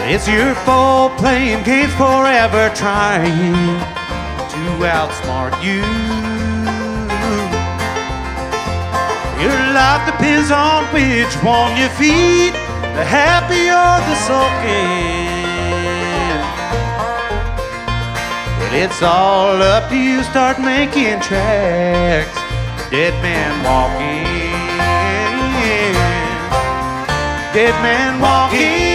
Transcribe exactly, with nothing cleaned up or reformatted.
It's your fault playing games forever, trying to outsmart you. Your life depends on which one you feed, the happy or the sulking. Well, it's all up to you, start making tracks. Dead man walking, dead man walking.